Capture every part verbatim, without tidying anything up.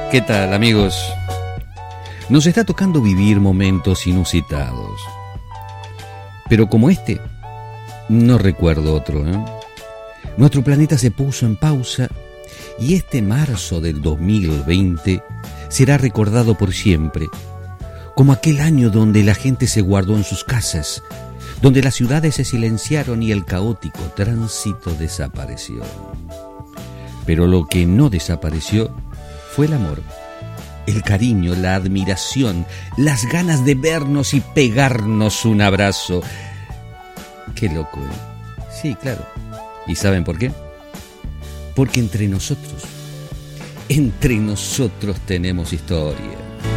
¿Qué tal, amigos? Nos está tocando vivir momentos inusitados. Pero como este, no recuerdo otro, ¿eh? Nuestro planeta se puso en pausa y este marzo del dos mil veinte será recordado por siempre como aquel año donde la gente se guardó en sus casas, donde las ciudades se silenciaron y el caótico tránsito desapareció. Pero lo que no desapareció fue el amor, el cariño, la admiración, las ganas de vernos y pegarnos un abrazo. Qué loco, ¿eh? Sí, claro. ¿Y saben por qué? Porque entre nosotros, entre nosotros tenemos historia.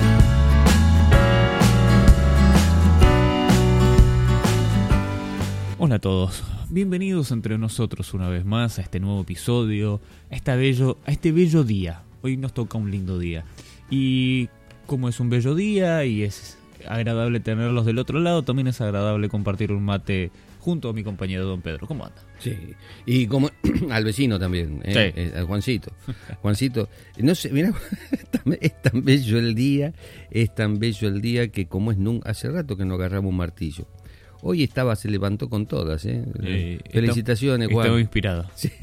Hola a todos, bienvenidos entre nosotros una vez más a este nuevo episodio, a, esta bello, a este bello día. Hoy nos toca un lindo día. Y como es un bello día y es agradable tenerlos del otro lado, también es agradable compartir un mate junto a mi compañero Don Pedro. ¿Cómo anda? Sí, y como al vecino también, ¿eh? Sí. Al Juancito. Juancito, no sé, mira, es tan bello el día, es tan bello el día que como es nunca, hace rato que no agarramos un martillo. Hoy estaba, se levantó con todas, ¿eh? eh Felicitaciones, Juan. Estoy inspirado. Sí.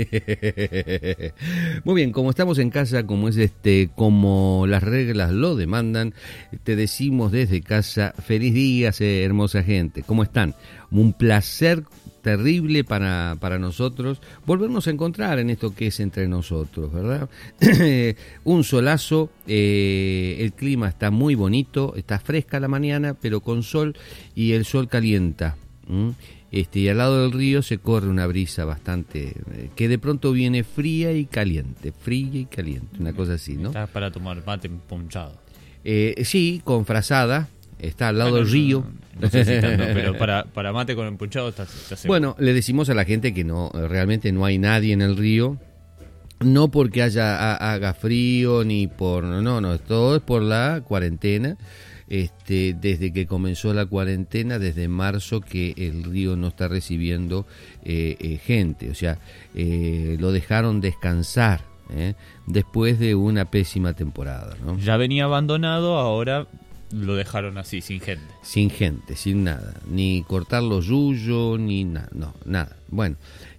Muy bien, como estamos en casa, como es este, como las reglas lo demandan, te decimos desde casa, feliz día, hermosa gente. ¿Cómo están? Un placer terrible para, para nosotros volvernos a encontrar en esto que es entre nosotros, ¿verdad? Un solazo, eh, el clima está muy bonito, está fresca la mañana, pero con sol y el sol calienta. ¿Mm? Este, y al lado del río se corre una brisa bastante, eh, que de pronto viene fría y caliente, fría y caliente, una cosa así, ¿no? Está para tomar mate ponchado. Eh, sí, con frazada. Está al lado bueno, del río. No, no sé si tanto, pero para, para mate con empuchado está, está seguro. Bueno, le decimos a la gente que no, realmente no hay nadie en el río. No porque haya ha, haga frío ni por... No, no, todo es por la cuarentena. Este, desde que comenzó la cuarentena, desde marzo, que el río no está recibiendo eh, eh, gente. O sea, eh, lo dejaron descansar eh, después de una pésima temporada, ¿no? Ya venía abandonado, ahora... Lo dejaron así, sin gente. Sin gente, sin nada. Ni cortar los yuyos, ni nada. No, nada. Bueno,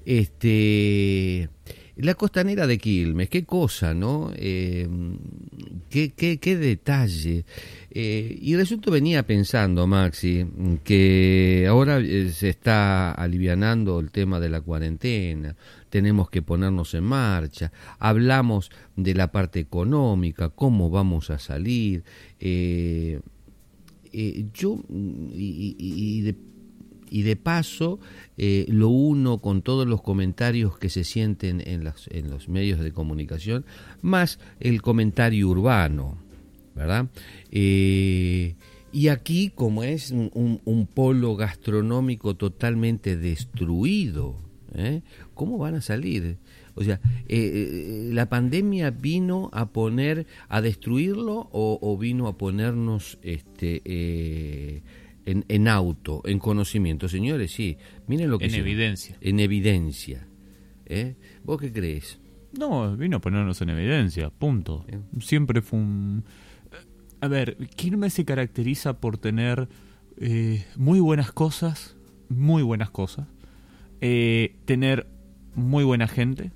este... La costanera de Quilmes, qué cosa, ¿no? Eh, qué, qué, qué detalle. Eh, y resulta venía pensando, Maxi, que ahora se está alivianando el tema de la cuarentena, tenemos que ponernos en marcha, hablamos de la parte económica, cómo vamos a salir. Eh, eh, yo, y, y, y de Y de paso, eh, lo uno con todos los comentarios que se sienten en, las, en los medios de comunicación, más el comentario urbano, ¿verdad? Eh, y aquí, como es un, un, un polo gastronómico totalmente destruido, ¿eh? ¿Cómo van a salir? O sea, eh, ¿la pandemia vino a poner, a destruirlo o, o vino a ponernos... este eh, En, en auto, en conocimiento, señores, sí, miren lo que en se, evidencia. En evidencia. ¿Eh? ¿Vos qué crees? No, vino a ponernos en evidencia, punto. ¿Eh? Siempre fue un... A ver, Quilmes se caracteriza por tener eh, muy buenas cosas, muy buenas cosas, eh, tener muy buena gente,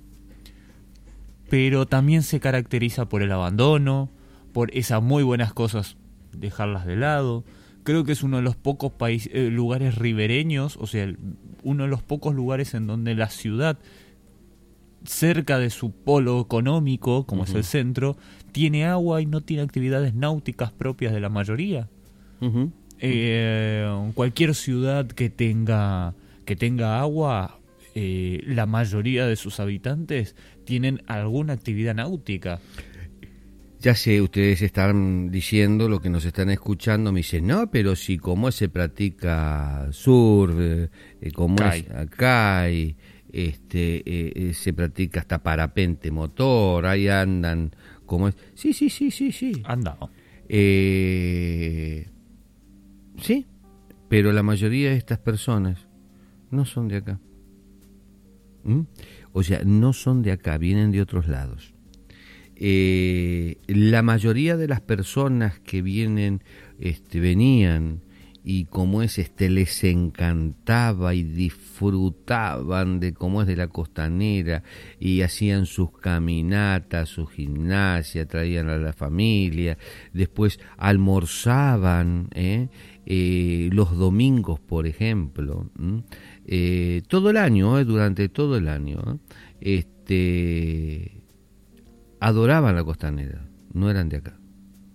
pero también se caracteriza por el abandono, por esas muy buenas cosas, dejarlas de lado. Creo que es uno de los pocos países, eh, lugares ribereños, o sea, el, uno de los pocos lugares en donde la ciudad, cerca de su polo económico, como uh-huh. es el centro, tiene agua y no tiene actividades náuticas propias de la mayoría. Uh-huh. Eh, cualquier ciudad que tenga, que tenga agua, eh, la mayoría de sus habitantes tienen alguna actividad náutica. Ya sé, ustedes están diciendo, lo que nos están escuchando, me dicen, no, pero si como se practica surf, eh, como es acá, y, este, eh, se practica hasta parapente motor, ahí andan, como es. Sí, sí, sí, sí, sí. Andado. Eh, sí, pero la mayoría de estas personas no son de acá. ¿Mm? O sea, no son de acá, vienen de otros lados. Eh, la mayoría de las personas que vienen, este, venían y como es, este, les encantaba y disfrutaban de cómo es de la Costanera y hacían sus caminatas, su gimnasia, traían a la familia, después almorzaban, ¿eh? Eh, los domingos, por ejemplo, eh, todo el año, eh, durante todo el año, ¿eh? este, adoraban la Costanera, no eran de acá.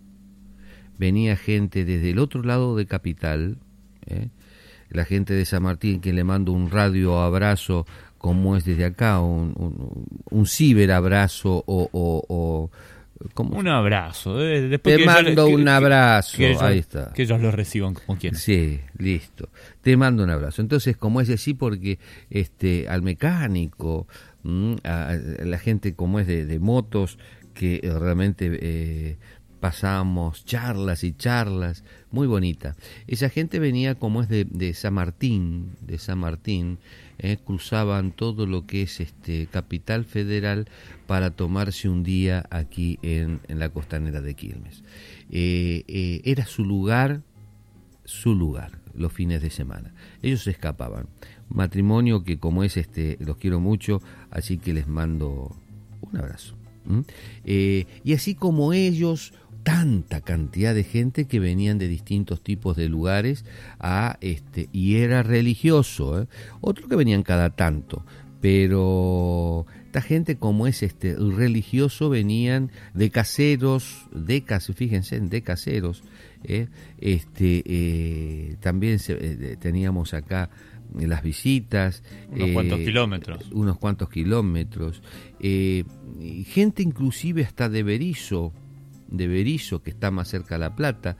Venía gente desde el otro lado de Capital, ¿eh? la gente de San Martín, que le mando un radio abrazo, como es desde acá, un, un, un ciberabrazo o... o, o ¿cómo? Un abrazo. Eh, después Te que mando ellos, un que, abrazo, que ellos, ahí está. Que ellos lo reciban como quieran. Sí, listo. Te mando un abrazo. Entonces, como es así, porque este, al mecánico, mmm, a, a la gente como es de, de motos, que realmente... Eh, pasábamos charlas y charlas, muy bonita. Esa gente venía como es de, de San Martín, de San Martín, eh, cruzaban todo lo que es este Capital Federal para tomarse un día aquí en, en la Costanera de Quilmes. Eh, eh, era su lugar, su lugar, los fines de semana. Ellos se escapaban. Matrimonio que como es este, los quiero mucho, así que les mando un abrazo. ¿Mm? Eh, y así como ellos, tanta cantidad de gente que venían de distintos tipos de lugares a este y era religioso, ¿eh? Otros que venían cada tanto, pero esta gente como es este religioso venían de caseros, de cas, fíjense, de caseros, ¿eh? este eh, también se, eh, teníamos acá las visitas, unos eh, cuantos kilómetros, unos cuantos kilómetros, eh, gente inclusive hasta de Berisso, de Berisso, que está más cerca de La Plata,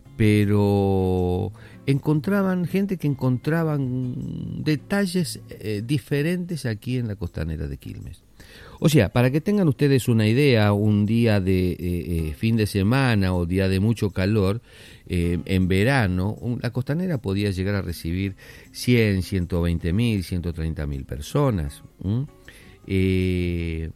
pero encontraban gente que encontraban detalles eh, diferentes aquí en la Costanera de Quilmes. O sea, para que tengan ustedes una idea, un día de eh, eh, fin de semana o día de mucho calor, eh, en verano, un, la Costanera podía llegar a recibir cien, ciento veinte mil, ciento treinta mil personas. ¿Mm? Eh,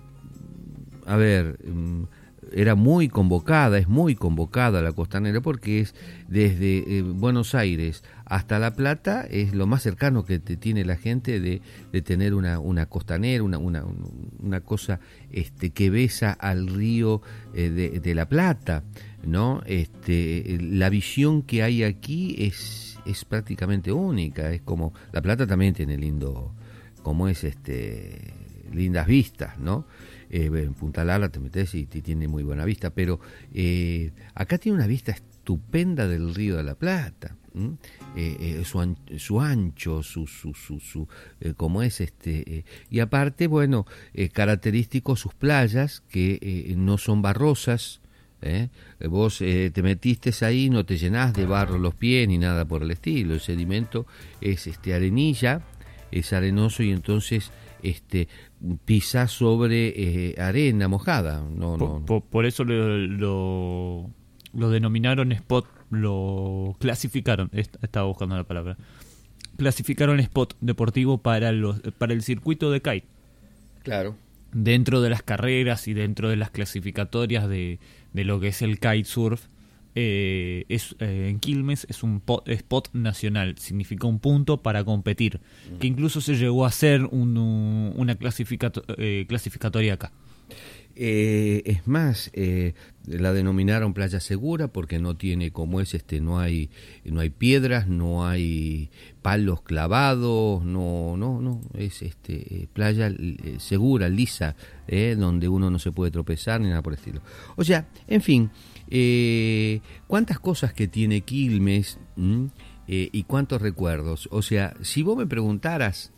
a ver... era muy convocada, es muy convocada la Costanera porque es desde eh, Buenos Aires hasta La Plata, es lo más cercano que te tiene la gente de, de tener una, una costanera, una, una, una cosa este, que besa al río eh, de, de La Plata, ¿no? Este, la visión que hay aquí es, es prácticamente única, es como, La Plata también tiene lindo, como es este, lindas vistas, ¿no? Eh, en Punta Lara te metes y te tiene muy buena vista, pero eh, acá tiene una vista estupenda del río de la Plata, eh, eh, su, an, su ancho, su, su, su, su eh, como es este, eh, y aparte, bueno, eh, característico sus playas que eh, no son barrosas. ¿Eh? Vos eh, te metiste ahí, no te llenás de barro los pies ni nada por el estilo, el sedimento es este arenilla, es arenoso y entonces este pisás sobre eh, arena mojada. No, por, no. Por, por eso lo, lo, lo denominaron spot, lo clasificaron, estaba buscando la palabra, clasificaron spot deportivo para, los, para el circuito de kite. Claro. Dentro de las carreras y dentro de las clasificatorias de, de lo que es el kitesurf, eh, es, eh, en Quilmes es un pot, spot nacional, significa un punto para competir, mm. que incluso se llegó a hacer un, un, una clasificato, eh, clasificatoria acá. Eh, es más, eh, la denominaron playa segura porque no tiene como es este, no hay, no hay piedras, no hay palos clavados, no, no, no, es este playa eh, segura, lisa, eh, donde uno no se puede tropezar ni nada por el estilo. O sea, en fin, eh, cuántas cosas que tiene Quilmes eh, y cuántos recuerdos. O sea, si vos me preguntaras,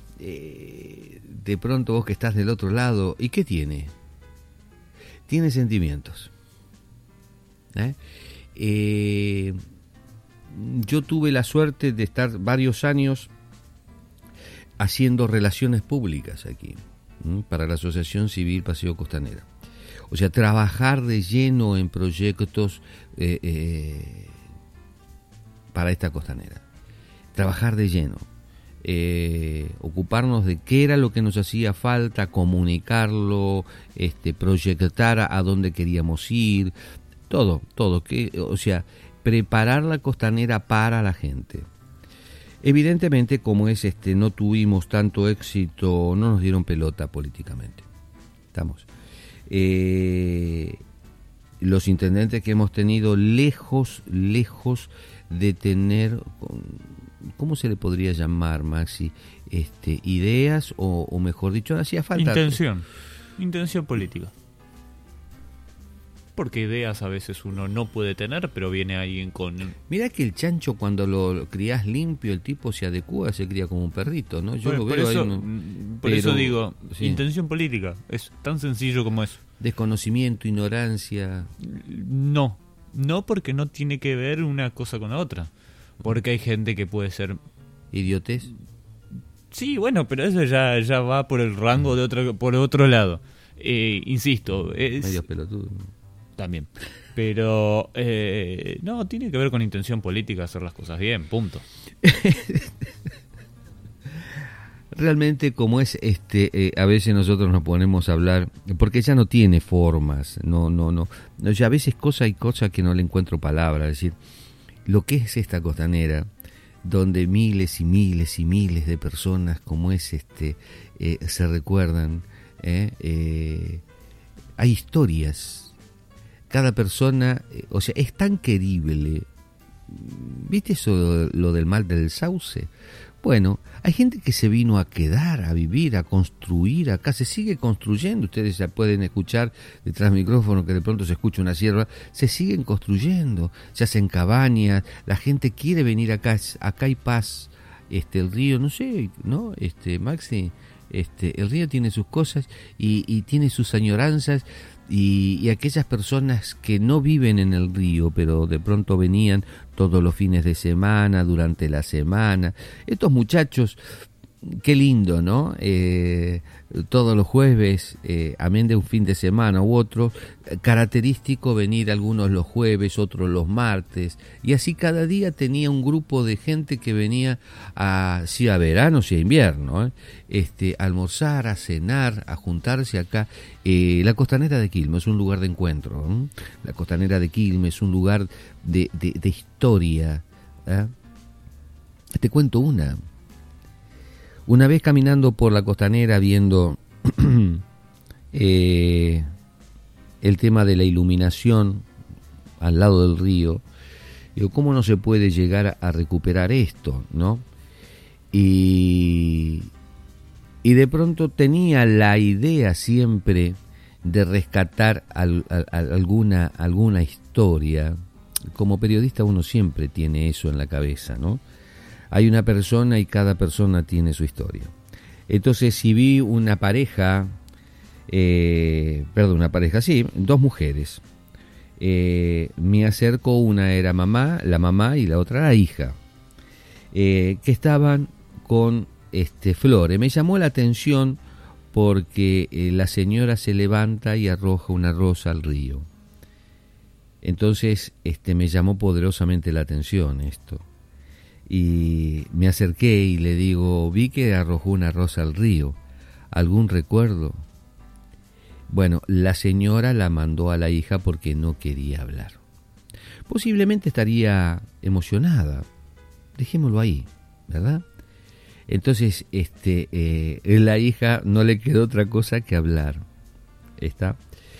eh, de pronto vos que estás del otro lado, ¿y qué tiene? Tiene sentimientos. ¿Eh? Eh, yo tuve la suerte de estar varios años haciendo relaciones públicas aquí, ¿eh? para la Asociación Civil Paseo Costanera. O sea, trabajar de lleno en proyectos eh, eh, para esta costanera. Trabajar de lleno. eh, ocuparnos de qué era lo que nos hacía falta, comunicarlo, este, proyectar a, a dónde queríamos ir, todo, todo, que, o sea, preparar la costanera para la gente. Evidentemente, como es este, no tuvimos tanto éxito, no nos dieron pelota políticamente. Estamos. Eh, los intendentes que hemos tenido, lejos, lejos de tener, ¿cómo se le podría llamar, Maxi? Este, ideas o, o mejor dicho, hacía falta. Intención, intención política. Porque ideas a veces uno no puede tener, pero viene alguien con... Mirá que el chancho cuando lo criás limpio, el tipo se adecúa, se cría como un perrito, ¿no? Yo Bueno, lo por veo eso, ahí. No, por pero, eso digo, sí. Intención política, es tan sencillo como eso. Desconocimiento, ignorancia. No, no porque no tiene que ver una cosa con la otra. Porque hay gente que puede ser... Idiotez. Sí, bueno, pero eso ya, ya va por el rango de otro, por otro lado. Eh, insisto, es... Medio pelotudo. También. Pero eh, no, tiene que ver con intención política, hacer las cosas bien, punto. Realmente, como es este, eh, a veces nosotros nos ponemos a hablar, porque ya no tiene formas, no, no, no, no ya a veces cosa y cosa que no le encuentro palabra, es decir, lo que es esta costanera, donde miles y miles y miles de personas como es este, eh, se recuerdan, eh, eh, hay historias. Cada persona, o sea, es tan querible. ¿Viste eso, lo del mal del sauce? Bueno, hay gente que se vino a quedar, a vivir, a construir, acá se sigue construyendo. Ustedes ya pueden escuchar detrás del micrófono que de pronto se escucha una sierra. Se siguen construyendo, se hacen cabañas, la gente quiere venir acá, acá hay paz. Este, el río, no sé, ¿no? Este, Maxi, este, el río tiene sus cosas y, y tiene sus añoranzas. Y, y aquellas personas que no viven en el río, pero de pronto venían todos los fines de semana, durante la semana. Estos muchachos, qué lindo, ¿no? Eh, todos los jueves, eh, amén de un fin de semana u otro, característico venir algunos los jueves, otros los martes, y así cada día tenía un grupo de gente que venía a, sí a verano, sí a invierno, ¿eh? este, a almorzar, a cenar, a juntarse acá. Eh, la Costanera de Quilmes es un lugar de encuentro, ¿eh? La Costanera de Quilmes es un lugar de, de, de historia, ¿eh? Te cuento una. Una vez caminando por la costanera viendo eh, el tema de la iluminación al lado del río, digo, ¿cómo no se puede llegar a recuperar esto, no? Y, y de pronto tenía la idea siempre de rescatar al, al, alguna, alguna historia. Como periodista uno siempre tiene eso en la cabeza, ¿no? Hay una persona y cada persona tiene su historia. Entonces, si vi una pareja, eh, perdón, una pareja, sí, dos mujeres, eh, me acerco, una era mamá, la mamá y la otra la hija, eh, que estaban con este, flores. Me llamó la atención porque eh, la señora se levanta y arroja una rosa al río. Entonces, este, me llamó poderosamente la atención esto. Y me acerqué y le digo, vi que arrojó una rosa al río. ¿Algún recuerdo? Bueno, la señora la mandó a la hija porque no quería hablar. Posiblemente estaría emocionada. Dejémoslo ahí, ¿verdad? Entonces, este, eh, la hija no le quedó otra cosa que hablar. ¿Está?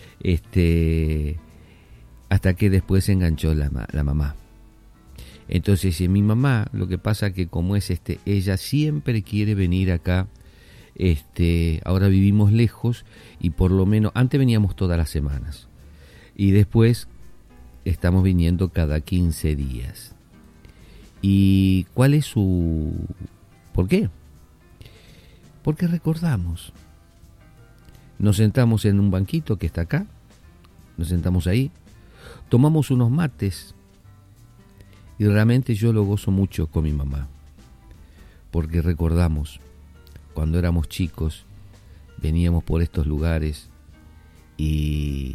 Este, hasta que después se enganchó la, la mamá. Entonces, eh, mi mamá, lo que pasa que como es este, ella siempre quiere venir acá. Este, ahora vivimos lejos y por lo menos antes veníamos todas las semanas y después estamos viniendo cada quince días. ¿Y cuál es su por qué? Porque recordamos. Nos sentamos en un banquito que está acá, nos sentamos ahí, tomamos unos mates. Y realmente yo lo gozo mucho con mi mamá, porque recordamos cuando éramos chicos, veníamos por estos lugares y,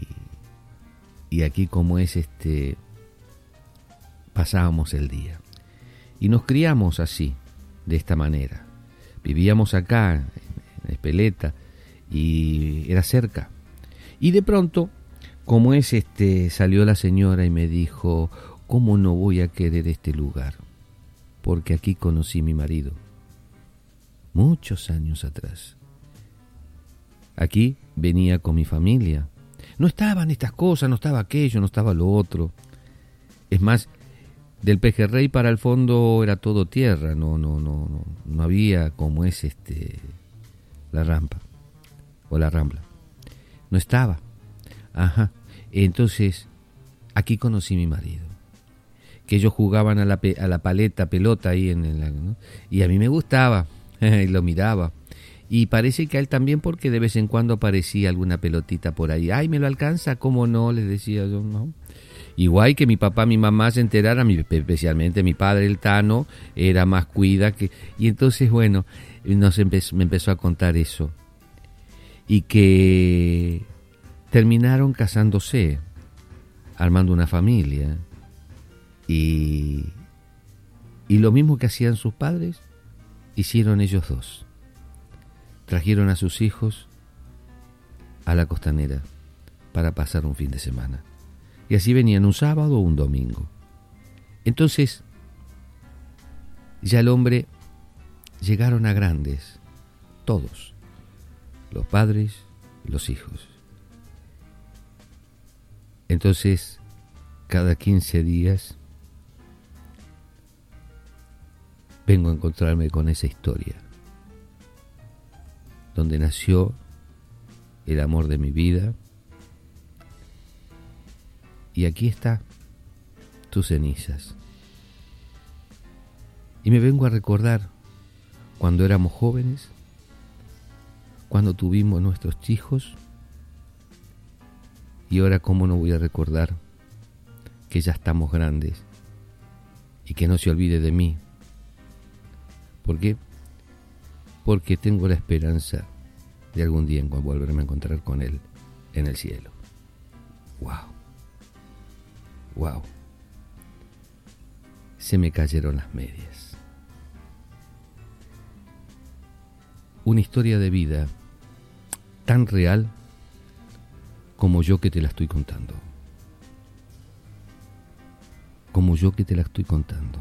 y aquí como es este, pasábamos el día. Y nos criamos así, de esta manera. Vivíamos acá, en Espeleta, y era cerca. Y de pronto, como es, este, salió la señora y me dijo, ¿cómo no voy a querer este lugar? Porque aquí conocí a mi marido, muchos años atrás. Aquí venía con mi familia. No estaban estas cosas, no estaba aquello, no estaba lo otro. Es más, del Pejerrey para el fondo era todo tierra, no, no, no, no, no había como es este la rampa o la rambla. No estaba. Ajá. Entonces, aquí conocí a mi marido. Que ellos jugaban a la, pe- a la paleta, pelota ahí en el, ¿no? Y a mí me gustaba, y lo miraba. Y parece que a él también, porque de vez en cuando aparecía alguna pelotita por ahí. Ay, ¿me lo alcanza? ¿Cómo no? Les decía yo, ¿no? Igual que mi papá, mi mamá se enteraran, especialmente mi padre, el Tano, era más cuida que... Y entonces, bueno, nos empe- me empezó a contar eso. Y que terminaron casándose, armando una familia. Y, y lo mismo que hacían sus padres, hicieron ellos dos. Trajeron a sus hijos a la Costanera para pasar un fin de semana. Y así venían un sábado o un domingo. Entonces, ya el hombre, llegaron a grandes, todos, los padres, los hijos. Entonces, cada quince días, vengo a encontrarme con esa historia, donde nació el amor de mi vida. Y aquí está, tus cenizas. Y me vengo a recordar cuando éramos jóvenes, cuando tuvimos nuestros hijos, y ahora cómo no voy a recordar que ya estamos grandes y que no se olvide de mí. ¿Por qué? Porque tengo la esperanza de algún día volverme a encontrar con él en el cielo. ¡Wow! ¡Wow! Se me cayeron las medias. Una historia de vida tan real como yo que te la estoy contando. Como yo que te la estoy contando.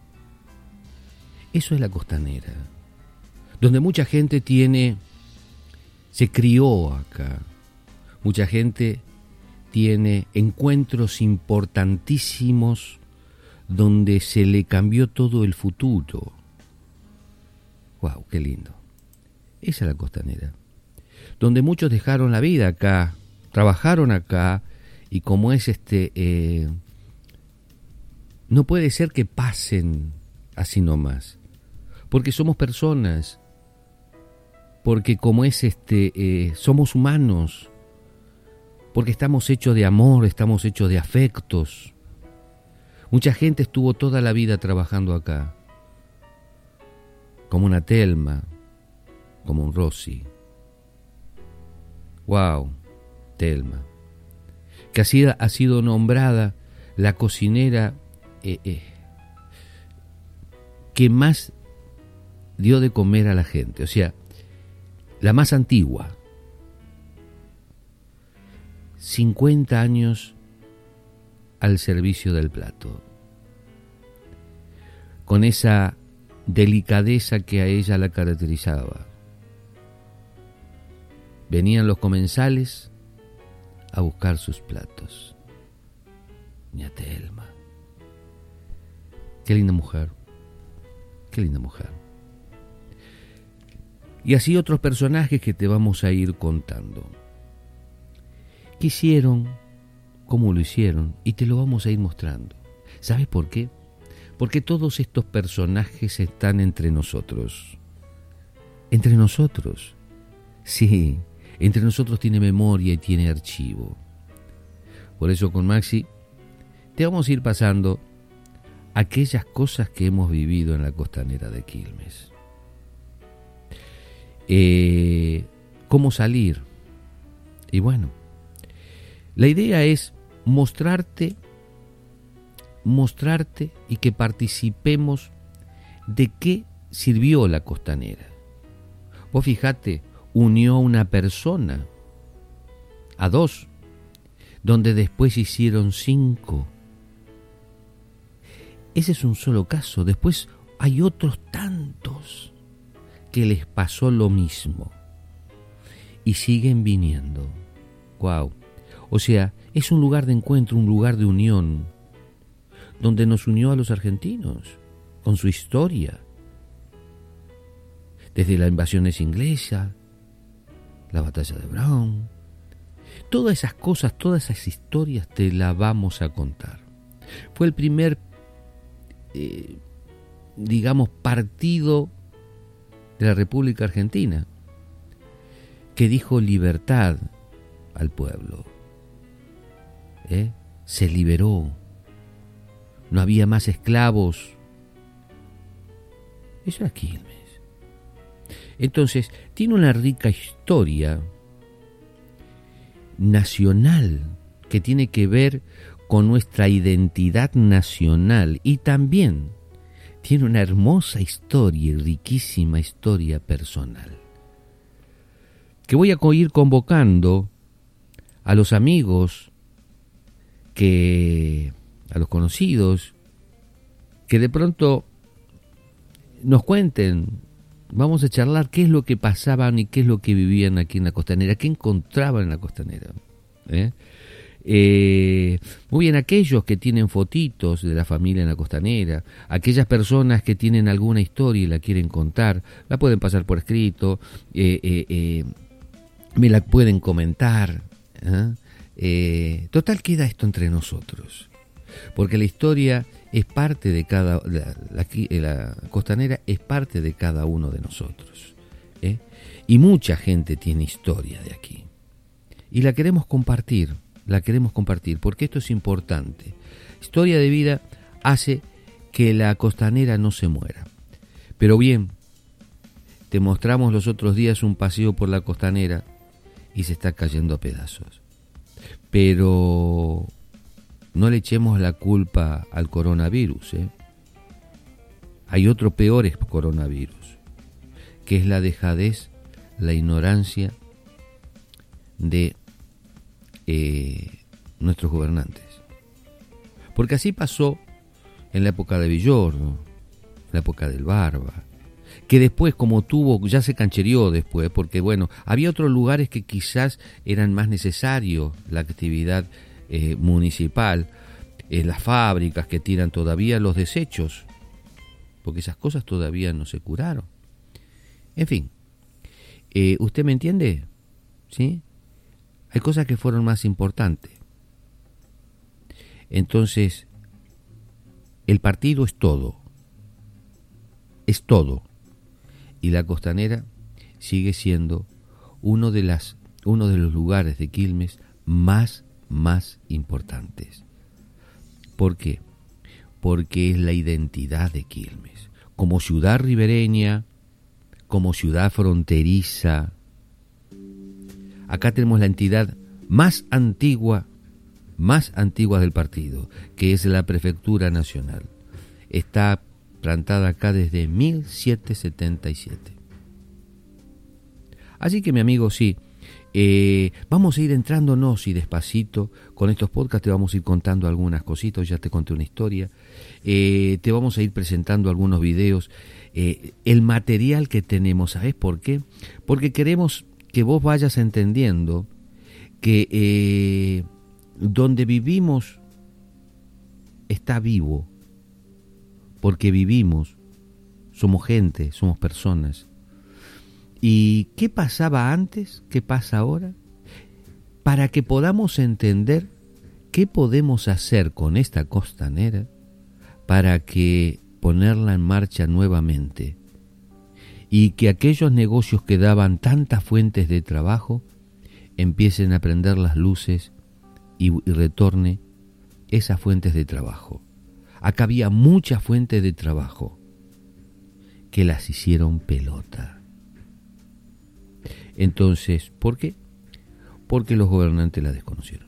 Eso es la Costanera, donde mucha gente tiene, se crió acá, mucha gente tiene encuentros importantísimos donde se le cambió todo el futuro. ¡Wow! ¡Qué lindo! Esa es la Costanera, donde muchos dejaron la vida acá, trabajaron acá, y como es este, eh, no puede ser que pasen así nomás, porque somos personas, porque como es este, eh, somos humanos, porque estamos hechos de amor, estamos hechos de afectos. Mucha gente estuvo toda la vida trabajando acá, como una Telma, como un Rosy. ¡Wow! Telma, que ha sido, ha sido nombrada la cocinera eh, eh, que más dio de comer a la gente, o sea, la más antigua. cincuenta años al servicio del plato, con esa delicadeza que a ella la caracterizaba. Venían los comensales a buscar sus platos. Ña Telma. Qué linda mujer, qué linda mujer. Y así otros personajes que te vamos a ir contando. ¿Qué hicieron? ¿Cómo lo hicieron? Y te lo vamos a ir mostrando. ¿Sabes por qué? Porque todos estos personajes están entre nosotros. Entre nosotros. Sí, entre nosotros tiene memoria y tiene archivo. Por eso con Maxi te vamos a ir pasando aquellas cosas que hemos vivido en la Costanera de Quilmes. Eh, ¿Cómo salir? Y bueno, la idea es mostrarte, mostrarte y que participemos de qué sirvió la Costanera. Vos fijate, unió a una persona, a dos, donde después hicieron cinco. Ese es un solo caso. Después hay otros tantos que les pasó lo mismo y siguen viniendo. Wow. O sea, es un lugar de encuentro, un lugar de unión, donde nos unió a los argentinos con su historia. Desde las invasiones inglesas, la batalla de Brown, todas esas cosas, todas esas historias te las vamos a contar. Fue el primer, eh, digamos, partido de la República Argentina que dijo libertad al pueblo. ¿Eh? Se liberó. No había más esclavos. Eso era Quilmes. Entonces, tiene una rica historia nacional que tiene que ver con nuestra identidad nacional y también tiene una hermosa historia y riquísima historia personal. Que voy a ir convocando a los amigos, que a los conocidos, que de pronto nos cuenten. Vamos a charlar qué es lo que pasaban y qué es lo que vivían aquí en la Costanera, qué encontraban en la Costanera. ¿Eh? Eh, muy bien, aquellos que tienen fotitos de la familia en la Costanera, aquellas personas que tienen alguna historia y la quieren contar, la pueden pasar por escrito, eh, eh, eh, me la pueden comentar. ¿eh? Eh, total, queda esto entre nosotros, porque la historia es parte de cada, la, la, la Costanera es parte de cada uno de nosotros, ¿eh? Y mucha gente tiene historia de aquí, y la queremos compartir, la queremos compartir, porque esto es importante. Historia de vida hace que la Costanera no se muera. Pero bien, te mostramos los otros días un paseo por la Costanera y se está cayendo a pedazos. Pero no le echemos la culpa al coronavirus, ¿eh? Hay otro peor coronavirus, que es la dejadez, la ignorancia de eh, nuestros gobernantes. Porque así pasó en la época de Villordo, en la época del Barba, que después, como tuvo, ya se canchereó después, porque bueno, había otros lugares que quizás eran más necesarios la actividad eh, municipal, eh, las fábricas que tiran todavía los desechos, porque esas cosas todavía no se curaron. En fin, eh, ¿usted me entiende? ¿Sí? Hay cosas que fueron más importantes. Entonces, el partido es todo. Es todo. Y la Costanera sigue siendo uno de las uno de los lugares de Quilmes más más importantes. ¿Por qué? Porque es la identidad de Quilmes, como ciudad ribereña, como ciudad fronteriza. Acá tenemos la entidad más antigua, más antigua del partido, que es la Prefectura Nacional. Está plantada acá desde mil setecientos setenta y siete. Así que, mi amigo, sí, eh, vamos a ir entrándonos y despacito con estos podcasts. Te vamos a ir contando algunas cositas. Ya te conté una historia, eh, te vamos a ir presentando algunos videos, eh, el material que tenemos. ¿Sabes por qué? Porque queremos que vos vayas entendiendo que eh, donde vivimos está vivo, porque vivimos, somos gente, somos personas. ¿Y qué pasaba antes? ¿Qué pasa ahora? Para que podamos entender qué podemos hacer con esta Costanera para que ponerla en marcha nuevamente y que aquellos negocios que daban tantas fuentes de trabajo empiecen a prender las luces y, y retorne esas fuentes de trabajo. Acá había muchas fuentes de trabajo que las hicieron pelota. Entonces, ¿por qué? Porque los gobernantes la desconocieron.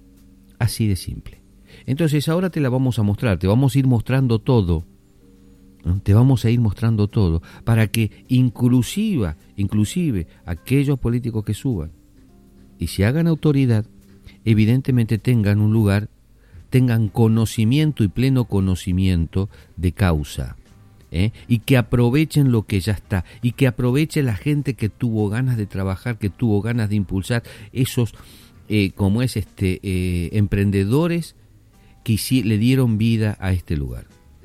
Así de simple. Entonces, ahora te la vamos a mostrar, te vamos a ir mostrando todo ¿no? Te vamos a ir mostrando todo para que inclusive, inclusive aquellos políticos que suban y se hagan autoridad, evidentemente tengan un lugar, tengan conocimiento y pleno conocimiento de causa. ¿Eh? Y que aprovechen lo que ya está, y que aproveche la gente que tuvo ganas de trabajar, que tuvo ganas de impulsar esos, eh, como es este, eh, emprendedores que sí, le dieron vida a este lugar.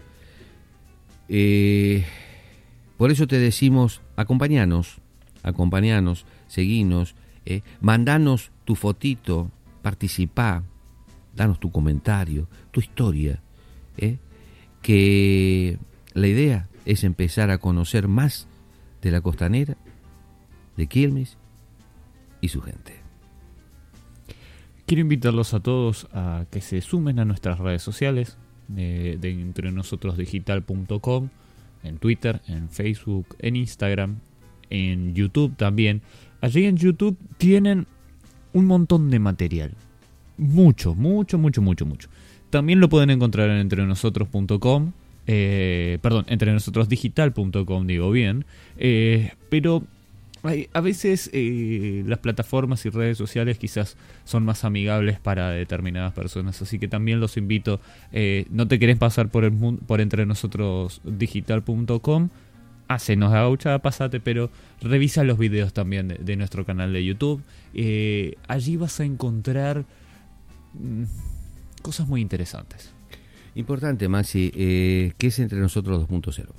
Eh, por eso te decimos, acompañanos, acompañanos, seguinos, eh, mandanos tu fotito, participá, danos tu comentario, tu historia, eh, que la idea es empezar a conocer más de la Costanera, de Quilmes y su gente. Quiero invitarlos a todos a que se sumen a nuestras redes sociales de, de entre nosotros digital punto com, en Twitter, en Facebook, en Instagram, en YouTube también. Allí en YouTube tienen un montón de material. Mucho, mucho, mucho, mucho, mucho. También lo pueden encontrar en entre nosotros punto com. Eh, perdón, entre nosotros digital punto com, digo bien, eh, pero hay, a veces eh, las plataformas y redes sociales quizás son más amigables para determinadas personas, así que también los invito, eh, no te querés pasar por el mundo, por entre nosotros digital punto com, hacenos la gauchada, pasate, pero revisa los videos también de, de nuestro canal de YouTube. Eh, allí vas a encontrar mmm, cosas muy interesantes. Importante, Maxi, eh, ¿qué es Entre Nosotros dos punto cero?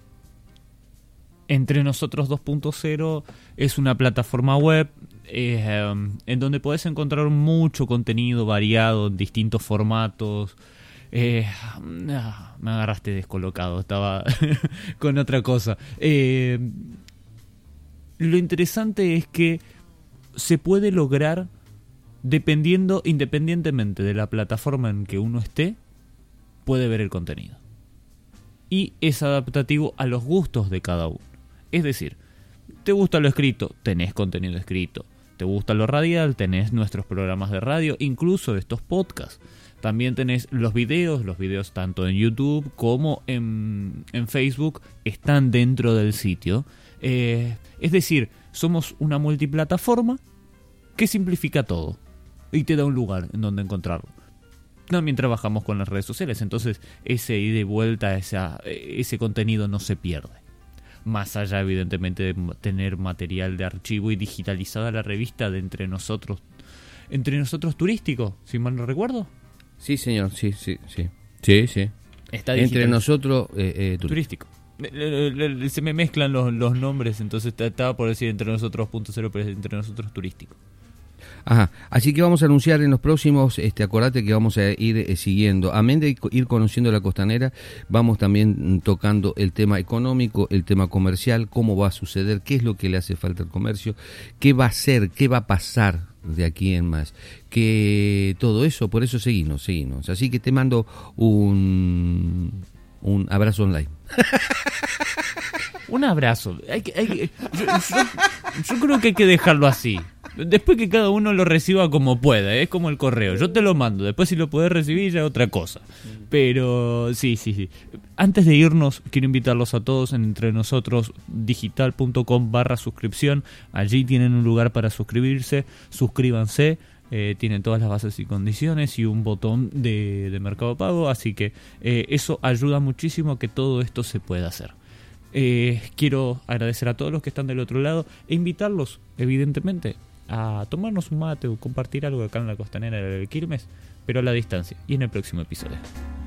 Entre Nosotros dos punto cero es una plataforma web eh, um, en donde podés encontrar mucho contenido variado en distintos formatos. Eh, ah, me agarraste descolocado, estaba con otra cosa. Eh, lo interesante es que se puede lograr dependiendo, independientemente de la plataforma en que uno esté, puede ver el contenido. Y es adaptativo a los gustos de cada uno. Es decir, ¿te gusta lo escrito? Tenés contenido escrito. ¿Te gusta lo radial? Tenés nuestros programas de radio, incluso estos podcasts. También tenés los videos, los videos tanto en YouTube como en, en Facebook están dentro del sitio. Eh, es decir, somos una multiplataforma que simplifica todo y te da un lugar en donde encontrarlo. También trabajamos con las redes sociales, entonces ese ida y vuelta, esa, ese contenido no se pierde. Más allá, evidentemente, de tener material de archivo y digitalizada la revista de Entre Nosotros, Entre Nosotros Turístico, si mal no recuerdo. Sí, señor, sí, sí, sí. Sí, sí. Está Entre Nosotros eh, eh, Turístico. turístico. Se me mezclan los, los nombres, entonces estaba por decir Entre Nosotros punto cero, pero es Entre Nosotros Turístico. Ajá, así que vamos a anunciar en los próximos, este, acordate que vamos a ir eh, siguiendo, amén de ir conociendo la Costanera, vamos también tocando el tema económico, el tema comercial, cómo va a suceder, qué es lo que le hace falta al comercio, qué va a ser, qué va a pasar de aquí en más, que todo eso, por eso seguimos, seguimos, así que te mando un, un abrazo online. Un abrazo, hay que, hay que, yo, yo, yo creo que hay que dejarlo así. Después que cada uno lo reciba como pueda, es como el correo, yo te lo mando, después si lo podés recibir ya es otra cosa. Pero sí, sí, sí. Antes de irnos, quiero invitarlos a todos en entre nosotros digital punto com barra suscripción. Allí tienen un lugar para suscribirse, suscríbanse, eh, tienen todas las bases y condiciones y un botón de, de Mercado Pago, así que eh, eso ayuda muchísimo a que todo esto se pueda hacer. Eh, quiero agradecer a todos los que están del otro lado e invitarlos, evidentemente, a tomarnos un mate o compartir algo acá en la Costanera del Quilmes, pero a la distancia y en el próximo episodio.